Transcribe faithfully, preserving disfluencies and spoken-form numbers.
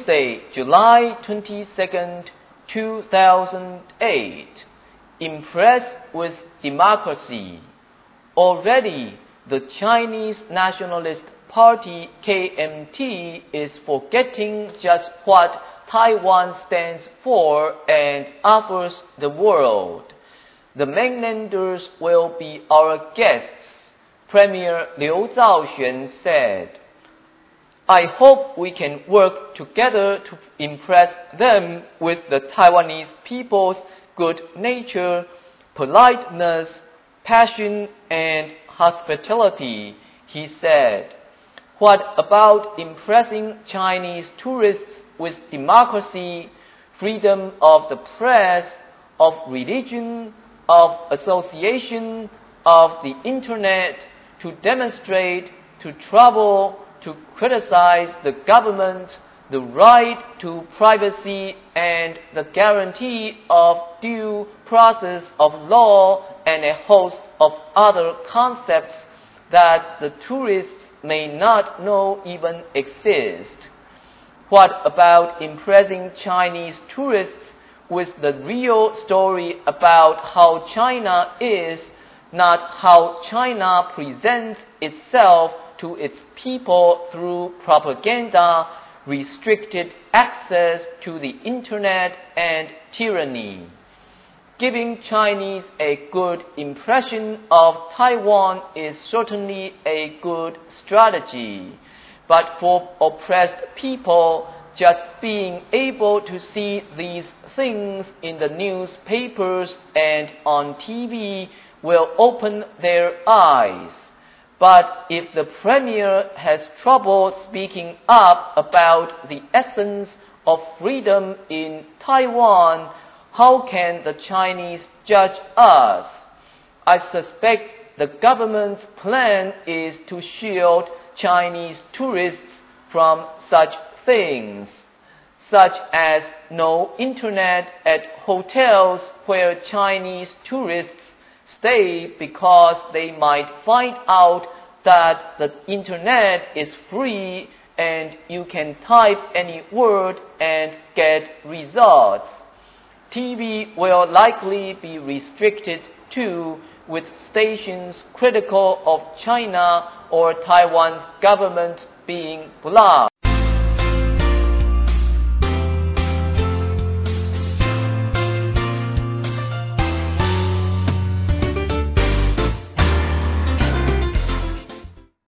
Wednesday, July twenty-second, two thousand eight. Impressed with democracy. Already, the Chinese Nationalist Party K M T is forgetting just what Taiwan stands for and offers the world. The mainlanders will be our guests, Premier Liu Zhaoxuan said. I hope we can work together to impress them with the Taiwanese people's good nature, politeness, passion, and hospitality, he said. What about impressing Chinese tourists with democracy, freedom of the press, of religion, of association, of the internet, to demonstrate, to travel, to criticize the government, the right to privacy, and the guarantee of due process of law, and a host of other concepts that the tourists may not know even exist? What about impressing Chinese tourists with the real story about how China is, not how China presents itself to its people through propaganda, restricted access to the internet, and tyranny? Giving Chinese a good impression of Taiwan is certainly a good strategy, but for oppressed people, just being able to see these things in the newspapers and on T V will open their eyes. But if the Premier has trouble speaking up about the essence of freedom in Taiwan, how can the Chinese judge us? I suspect the government's plan is to shield Chinese tourists from such things, such as no internet at hotels where Chinese tourists stay because they might find out that the internet is free and you can type any word and get results. T V will likely be restricted too, with stations critical of China or Taiwan's government being blocked.